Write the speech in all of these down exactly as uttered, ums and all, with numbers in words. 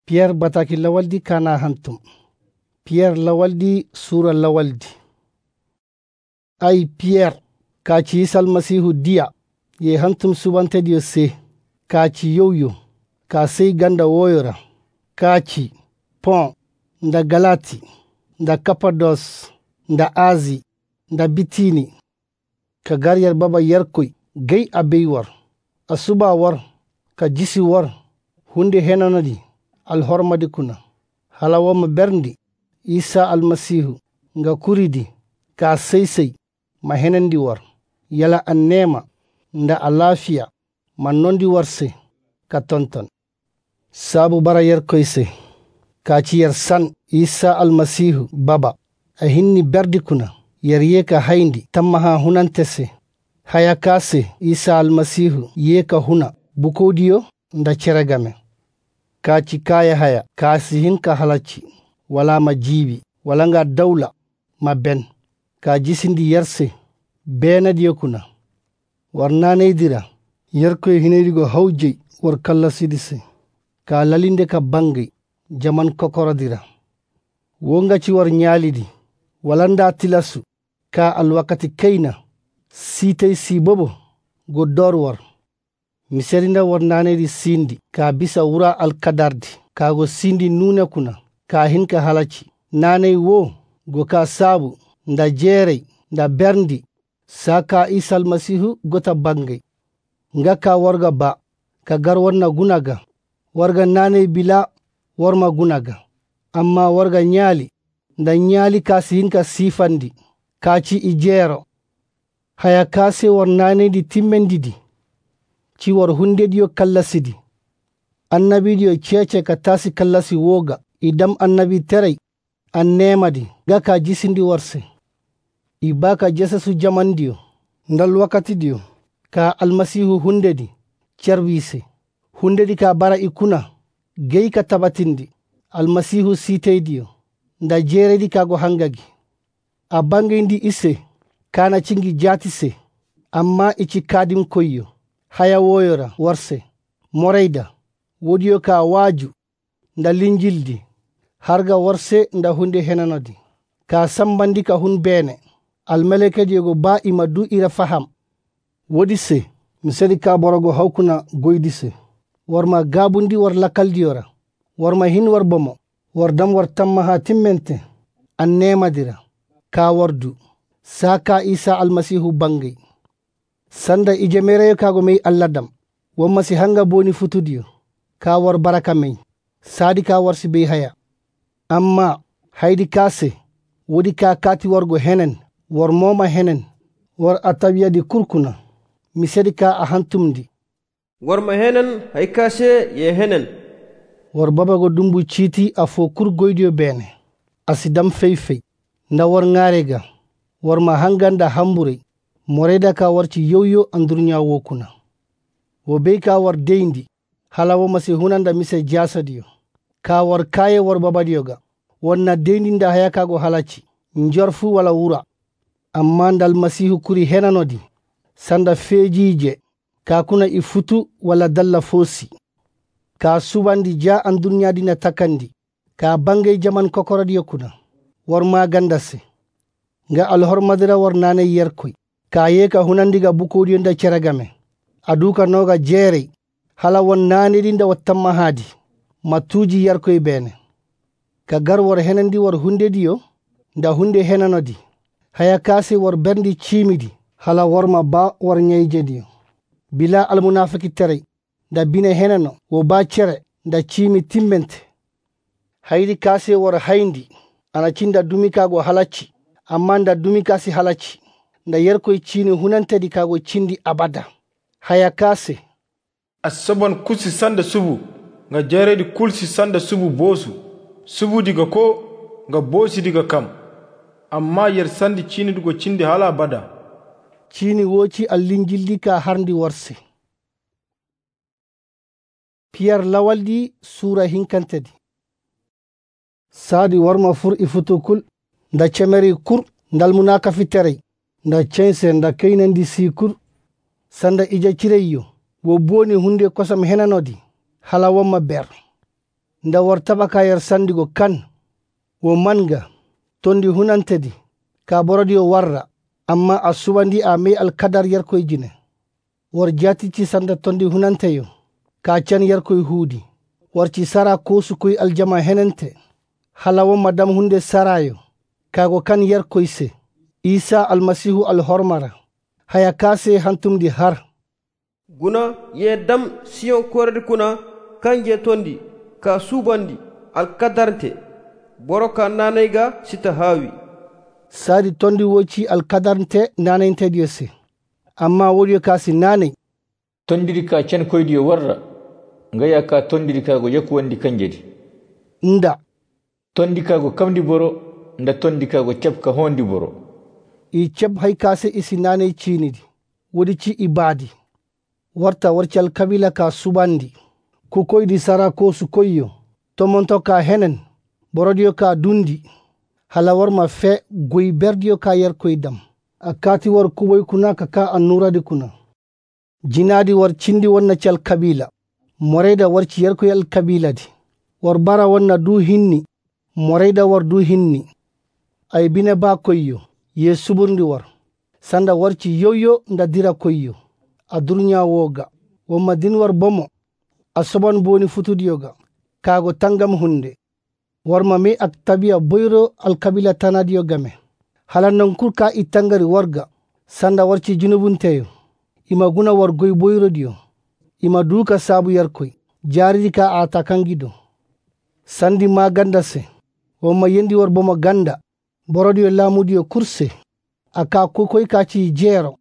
Pierre bataki lawaldi kana hantum. Pierre lawaldi sura lawaldi. Ay Pierre kachi Isa almasihu dia ye hantum subante dio se kachi yoyo ka sei ganda woyora kachi pon nda Galati nda Kapados nda Azi nda Bitini ka garyar baba yarkoy gay abey war asuba war ka jisi war hunde henanadi alhormadi kuna halawama berndi Isa almasihu nga kuridi ka seysey ma henandi war yala annema nda alafiya ma nondi warse ka tonton sabu bara yarkoy se ka ci yar san Isa almasihu baba a hinni berdi kuna yar yeka hayndi tamma ha hunantese haya kase Isa almasihu yeka huna bukodiyo nda ceregame ka ci kaya haya kasi hinka halaci wala ma jibi wala nga dawla ma ben ka jisindi yarse benadiyo kuna warnaneydira yarkoy hinedigo hawjey war kalla sidise ka lalinde ka bangay jaman kokorodira wonga ci war nyalidi walanda tilasu ka alwakati kayna sitay si bobo go dor war miserinda warnanedi sindi ka bisa wura alkadardi ka go sindi nuna kuna ka hinka halaci nanay wo go ka sabu nda jerey nda berndi saka Isa almasihu gota bangay nga ka warga ba ka gar warna gunaga warga nanay bila warma gunaga amma warga nyali nda nyali kasi hinka sifandi kaci ijero haya kase war nanedi timmendidi ci war hundediyo kallasidi annabidiyo cece ka tasi kallasi woga idam annabi terey annemadi ga ka jisindi warse ibaka jesasu jamandiyo ndal wakati diyo ka almasihu hundedi cerwise hundedi ka bara ikuna gey ka tabatindi almasihu siteydiyo nda jeredi ka go hangagi a bangindi ise kana cingi jatise amma ichi kadim koyyo haya woyora warse moreyda wodiyo ka waju nda linjildi harga warse nda hunde henanodi ka sambandi ka hun bene almelekedi go ba ima du ira faham wodi se misedi ka borogo hawkuna goydise warma gabundi war lakaldiyora warma hin war bomo war dam war tamma ha timmente annemadira ka wardu saka Isa almasihu bangay sanda ijemere kago mey alladam wamma si hanga boni futudiyo ka war baraka mey sadi ka war si be haya amma haydi kase wodi ka kati wargo henen war moma henen war atawiyadi kurkuna misedi ka ahantumdi war ma henen hay kase ye henen war babago dumbu citi afo kur goydiyo bene asidam feyfey nda war ngarega war ma hanganda hambure moreda ka warci yoyo andurnya wokuna wo be ka war deyndi halawo masi hunanda mise jasadiyo ka war kaye war babadiyoga wonna deyndi nda hayaka go halaci njorfu wala wura amma ndal masihu kuri henanodi sanda fejije ka kuna ifutu wala dalla fosi ka subandi ja andurnya dina takandi ka bangay jaman kokorodiyo kuna war ma gandase nga alhormadira war nane yerkoy ka yeka hunandiga bukodiyo nda ceragame aduka noga jerey hala won nane dinda wattamma hadi matuji yarkoy bene ka gar war henandi war hundediyo nda hunde henanodi haya kase war berndi cimidi hala warma ba war nyayjediyo bila almunafiki terey nda bine henano wo ba cere nda cimi timmente haydi kase war hayndi ana cinda dumika go halaci amma nda dumika si halaci nda yerkoy cini hunantedi kago cindi abada haya kase asaban kusi sanda subu nga jaredi kulsi sanda subu bosu subu diga ko nga bosi diga kam amma yer sandi cini dugo cindi hala bada cini woci allinjildi ka harndi warse Pierre lawaldi sura hinkantedi sadi warma fur ifutukul nda cemeri kur ndal munaka fiterey nda cense nda keynandi sikur sanda ija cireyo wo boni hunde kosam henanodi hala wamma ber nda war taba ka yer sandigo kan wo manga tondi hunantedi ka borodiyo warra amma a subandi a me alkadar yer koy jine war jatici sanda tondi hunanteyo ka can yer koy huudi warci sara kosu koy aljama henente halawo madam hunde sarayo kago kan yer koy se isa almasihu alhormara haya kase hantumdi har guna ye dam siyon koredi kuna kanje tondi ka subandi alkadarnte boroka nanayga sita hawi sadi tondi woci alkadarnte nanayntedi yose amma wodiyo kasi nanay tondiri ka can koydiyo warra ngaya ka tondiri kago yakku wandi kanjedi nda tondi kago kamdi boro nda tondi kago cabka hondi boro i cab hay kase isi nanay cinidi wodi ci ibadi warta warcal kabila ka subandi ku koydi sara ko su koyyo tomonto ka henen borodiyo ka dundi hala warma fe goy berdiyo ka yer koydam akati war kuboy kuna kaka annuradi kuna jinadi war cindi wonna cal kabila moreda war ci yer koyal kabila di war bara wonna du hinni moreda war du hinni ay bine ba koyyo ye suburndi war sanda warci yoyo nda dira koyyo a durnya woga wo madin war bomo a soban boni futudiyoga kago tangam hunde warma me ak tabiya boyro alkabila tanadiyo game halannan kurka itangari warga sanda warci junubunteyo ima guna war goy boyro diyo ima duka sabu yarkoy jaridi ka ata kangido sandi ma ganda se woma yendi war bomo ganda borodiyo lamudiyo kurse aka kokoy ka ci jero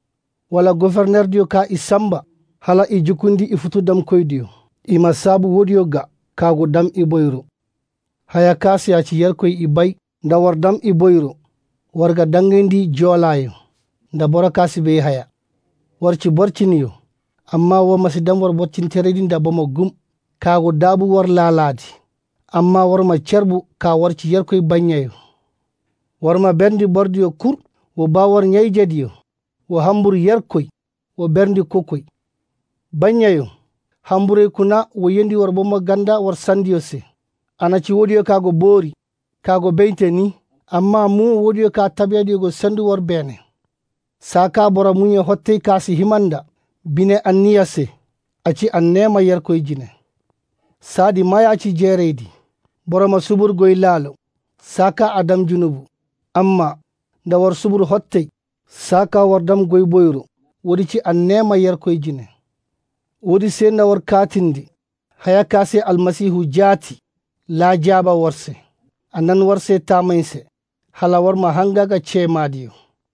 wala gouverneur diyo ka isamba hala i jukundi i futu dam koydiyo ima sabu wodiyo ga kago dam i boyro haya kasi aci yerkoy i bay nda war dam i boyro warga dangendi jolayo nda bora kasi be haya warci borciniyo amma wo masi dam war borcinteredi nda bomo gum kago dabu war laladi amma warma cerbu ka warci yerkoy banyayo warma berndi bordiyo kur wo bawar nyayjediyo wo hambur yerkoy wo berndi kokoy banyayo hambure kuna wo yendi war bomo ganda war sandiyo se anaci wodiyo kago boori kago beynte ni amma mu wodiyo ka tabiyadiyo go sandu war bene saka bora munye hottey kasi himanda bine anniya se aci annema yerkoy jine sadi mayaci jereydi boroma subur goy laalo saka adam junubu amma nda war subur hottey saka war dam goy boyro wodi ci annema yerkoy jine wodi se na war katindi haya kase almasihu jati la jaba warse anan warse tamainse hala warma hangaga cemadiyo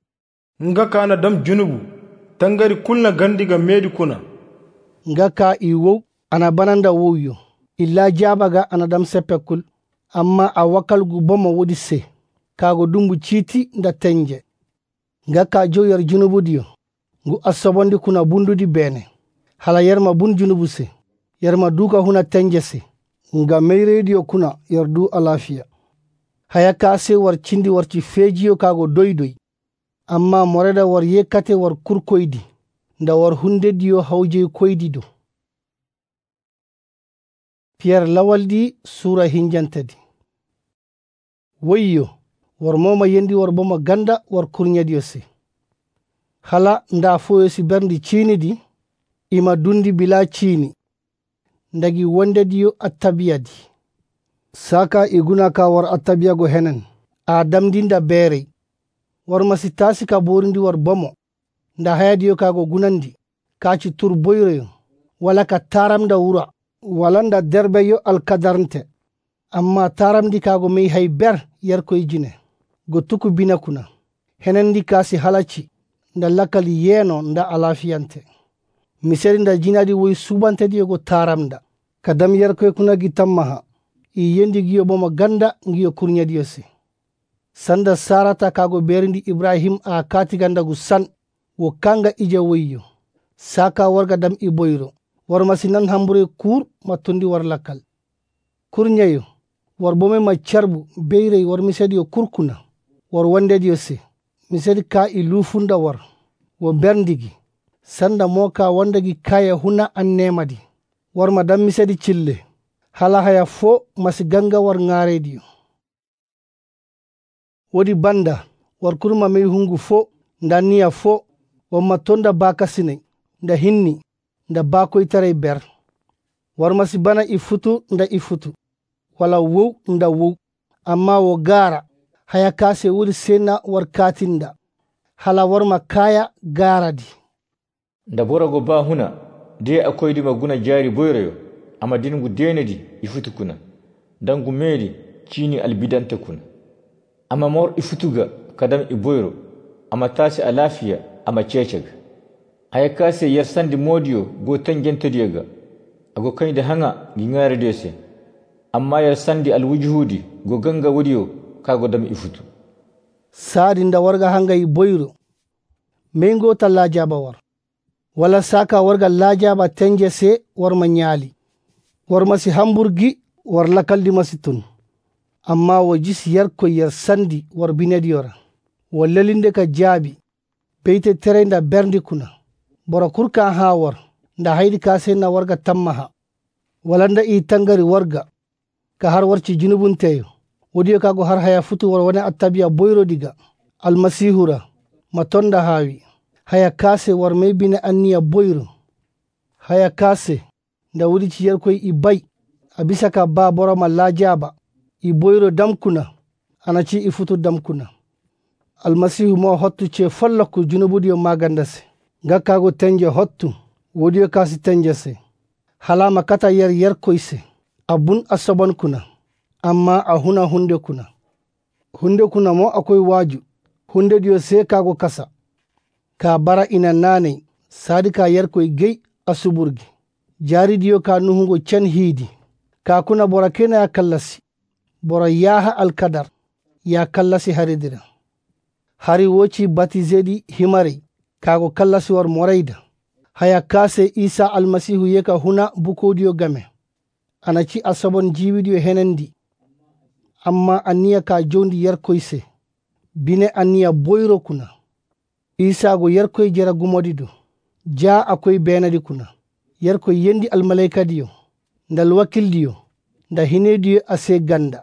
nga kana dam junubu tangari kulna gandiga medi kuna nga ka iwo ana bananda woyo illa jabaga ana dam sepekul amma a wakal gu bomo wodi se kago dumbu citi nda tenje nga ka joyar junubu diyo ngu asobondi kuna bundudi bene hala yerma bun junubu se yerma duka huna tenje se nga meyrediyo kuna yardu alafiya haya kase war cindi warci fejiyo kago doydoy amma moreda war yekkate war kurkoydi nda war hundediyo hawjey koydi do Pierre lawaldi sura hinjantedi wayyo war moma yendi war boma ganda war kurnyadiyo se hala nda foyo si berndi cini di ima dundi bila cini ndagi wondediyo attabiyadi saka iguna ka war attabiyago henen a damdinda beerey war masitasi ka borindi war bomo nda hayadiyo kago gunandi kaci tur boyroyo wala ka taramda wura wala nda derbeyo alkadarnte amma taramdi kago mey hay ber yerkoy jine go tuku bina kuna henendi kasi halaci nda lakali yeno nda alafiyante miseri nda jinadi woy subantediyo go taramda kadam yerkoy kuna gitammaha i yendi giyo bomo ganda giyo kurnyadiyo se sanda sarata kago berindi ibrahim a katigandagu san wo kanga ije woyyo saka warga dam i boyro war masinan hambure kur matundi war lakal kurnyayo war bome ma charbu beyrey war misediyo kurkuna war wandediyo se misedi ka i lufunda war wo berdigi sanda moka wandagi kaya huna annemadi war madam misedi cille hala haya fo masi ganga war ngarediyo. Wodi banda war kurma mai hungu fo nda niya fo wa matonda baka sine nda hinni nda bako itare ber. War masi bana ifutu nda ifutu wala wow nda wow amma wo gara haya kase wuri sena war katinda hala war makaya gara di. Nda borago ba huna de akwai di maguna jari boyreyo amma dingu denedi ifutu kuna dangu meri chini albidanta kuna amma mor ifutuga kadam iboyro amma tasi alafiya amma cecega haya kase yarsandi modiyo go tangenta diega ago kai da hanga gingare dese amma yarsandi alwujhudi go ganga wodiyo kago dam ifutu sadi nda warga hanga iboyro mengo talla jaba war wala saka warga lajaba tenje se war manyali war masi hamburgi war lakaldi masitun amma wajis yar ko yar sandi war binediyora wallalinde ka jabi peite terenda berndi kuna bora kurka ha war nda haydi kase na warga tammaha walanda i tangari warga ka har warci junubun teyo wodiyo kago har haya futu war wana attabiya boyro diga almasihura matonda hawi haya kase war mai bine anniya boyro haya kase nda wudi ci yar koy ibay abisa ka ba bora ma lajaba i boyro damkuna anaci ifutu damkuna almasihu mo hottu ce fallaku junubudiyo magandase gakkago tenje hottu wodiyo kasi tenjese halama kata yar yar koyse abun asoban kuna amma a huna hunde kuna hunde kuna mo akoy waju hunde diyo se kago kasa ka bara ina nane sadi ka yar koy gey asuburgi jari diyo ka nuhungo cen hidi ka kuna bora kena ya kallasi bora yaha alkadar ya kallasi haridira hari woci batizedi himari kago kallasi war moraida haya kase isa almasihu yeka huna bukodiyo game anaci asabon jiwidiyo henendi amma aniya ka jondi yarkoyse bine aniya boyro kuna isa go yarkoy jera gumodido ja akoy benadi kuna yarkoy yendi almalaika diyo ndal wakil diyo nda hinediyo ase ganda.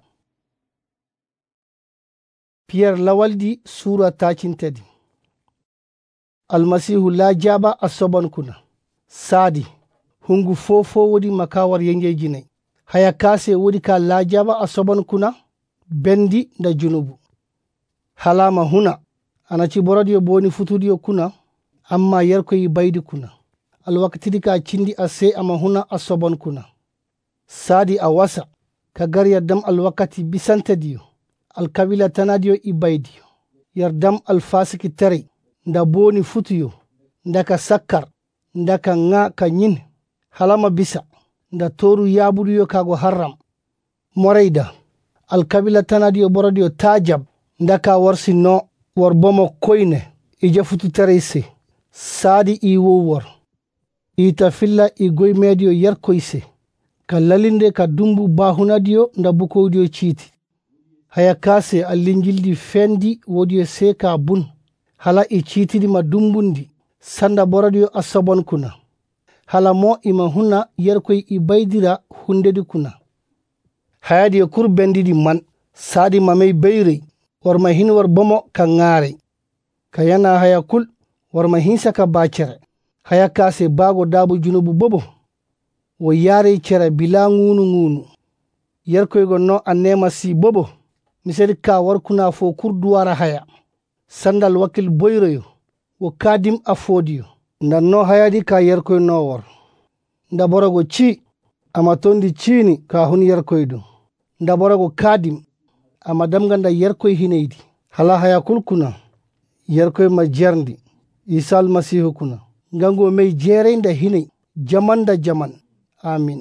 Pierre lawaldi sura tacintedi almasihu la jaba asoban kuna sadi hungu fofo wodi makawar yenge jine haya kase wodi ka la jaba asoban kuna bendi nda junubu halama huna anaci borodiyo boni futudiyo kuna amma yarkoy baydi kuna alwaqtidi ka cindi ase ama huna asoban kuna sadi awasa ka gar yardam alwakati bisantediyo alkabila tanadiyo ibaydiyo yardam alfasiki tere nda boni futuyo ndaka sakkar ndaka nga ka nyin halama bisa nda toru yabudiyo kago haram moreida alkabila tanadiyo borodiyo tajab ndaka warsi no war bomo koyne ija futu terese sadi iwo war ita filla igoy mediyo yarkoyse ka lalinde ka dumbu bahunadiyo nda bukodiyo chiti haya kase allingildi fendi wodiyo seka bun hala i chitidi ma dumbundi sanda borodiyo asobon kuna hala mo ima huna yarkoy i baydira hundedi kuna hayadiyo kur bendidi man sadi mamay bayre warma hin war bomo ka ngare ka yana haya kul warma hinsa ka bacere haya kase bago dabu junubu bobo wo yare cere bila ngunu ngunu yarkoy go no anema si bobo misali ka war kuna fo kur duwara haya sandal wakil boyroyo wo kadim afodiyo nda no hayadi ka yarkoy no war nda borago ci ama tondi cini ka hun yarkoy do nda borago kadim ama damganda yarkoy hineydi hala haya kulkuna yarkoy ma jerndi isal masihu kuna gango may jere nda hiney jaman da jaman amin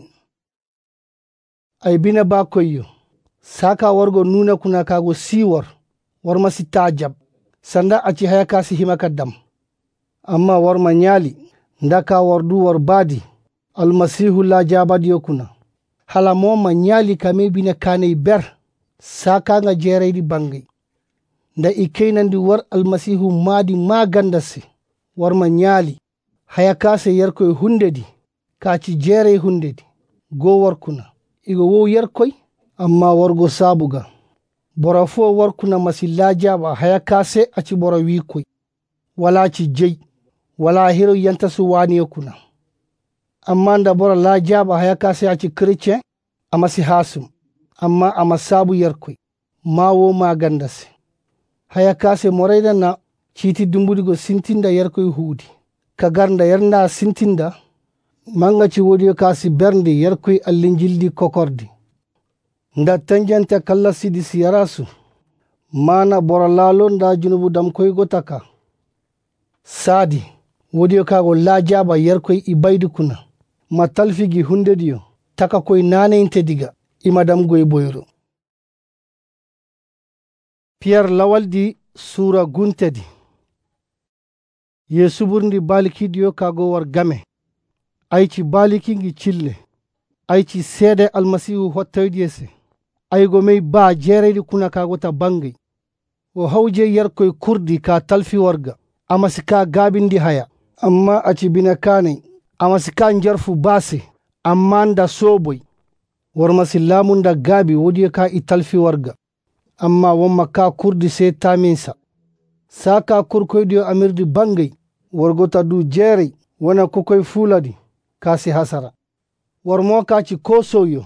ay bina ba koyyo saka wargo nuna kuna kago siwar war masi tajab sanda aci haya kasi himaka dam amma war manyali ndaka wardu war badi almasihu la jabadiyo kuna hala mo manyali kame bina kane ber saka nga jereydi bangi nda ikeynandi war almasihu madi magandasi war manyali haya kase yarkoy hundedi kaci jerey hundedi go war kuna igo wo yarkoy amma wargo sabuga bora fo warkuna masi lajaba haya kase aci bora wikoy wala ci jey wala hiro yanta su wani kuna amma nda bora lajaba haya kase aci chrétien amasi hasum amma ama sabu yarkoy mawo magandase haya kase morayda na citi dumbudigo sintinda yarkoy huudi kagarnda yarnda sintinda manga ci wodiyo kasi bernde yarkoy allinjildi kokordi nda tanjanta kalla sidi siyarasu mana bora lalo nda junubu dam koy gotaka sadi wodiyo kago lajaba yarkoy ibaydi kuna matalfigi hundediyo taka koy nane inte diga imadam goy boyro Pierre lawaldi sura guntedi Yesu burndi balikidiyo kago war game ayci balikingi cille ayci seede almasihu hottoydiyese aygo mey ba jereydi kuna kagota bangi o hawje yarkoy kurdi ka talfi warga amasi ka gabindi haya amma aci bina kane amasi ka njarfu base amma nda soboy warmasi lamunda gabi wodiyo ka i talfi warga amma wamma ka kurdi se taminsa saka kurkoydiyo amirdi bangay wargota du jerey wona kokoy fuladi kasi hasara warmo kaci kosoyo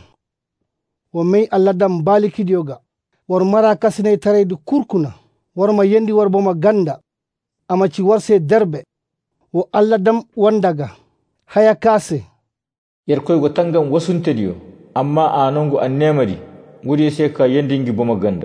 wo mey allah dam balikidiyoga war mara kasine tareydi kurkuna warma yendi war boma ganda amaci warse derbe wo allah dam wandaga haya kase yerkoygo tangam wasuntediyo amma anongo annemadi ngudi se ka yendingi boma ganda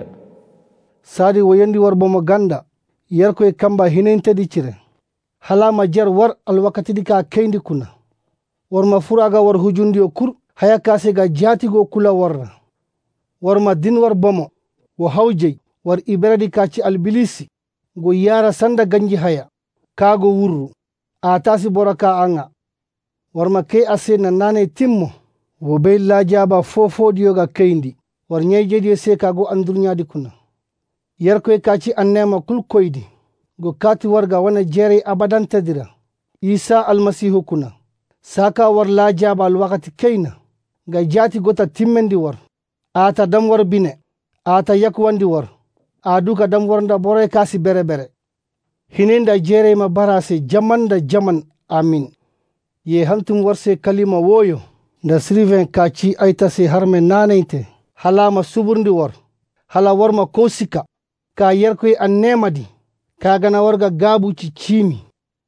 sadi wo yendi war boma ganda yerkoy kamba hinentedi cire halama jer war alwakatidi ka keyndi kuna warma furaga war hujundi o kur haya kase ga jatigo kula warra warma din war bomo wo hawjey war ibradi kaci albilisi go yara sanda ganji haya kago wurru atasi boraka anga warma ke ase na nane timmo wo bey lajaba fofodiyoga keyndi war nyejedi se kago andurnyadi kuna yerkoy kaci annema kulkoydi go kati warga wana jere abadan tadira isa almasihu kuna saka war lajaba alwakati keyna ga jati gota timmendi war ata dam war bine ata yakwandi war aduka dam warnda bore kasi bere bere hininda jere ma barase jamanda jaman amin ye hantum warse kalima woyo nda sriven kaci aytase harme naneinte halama suburndi war hala warma kosika ka yerkoy annemadi kagana warga gabuci cimi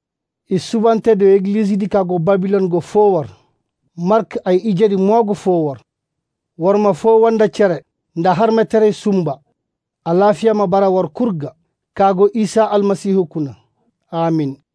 e subante de église di kago babylon go fowar mark ay ijedi mogo fowar warma fo wanda cere nda harme tere sumba alafiya ma bara war kurga kago isa almasihu kuna amin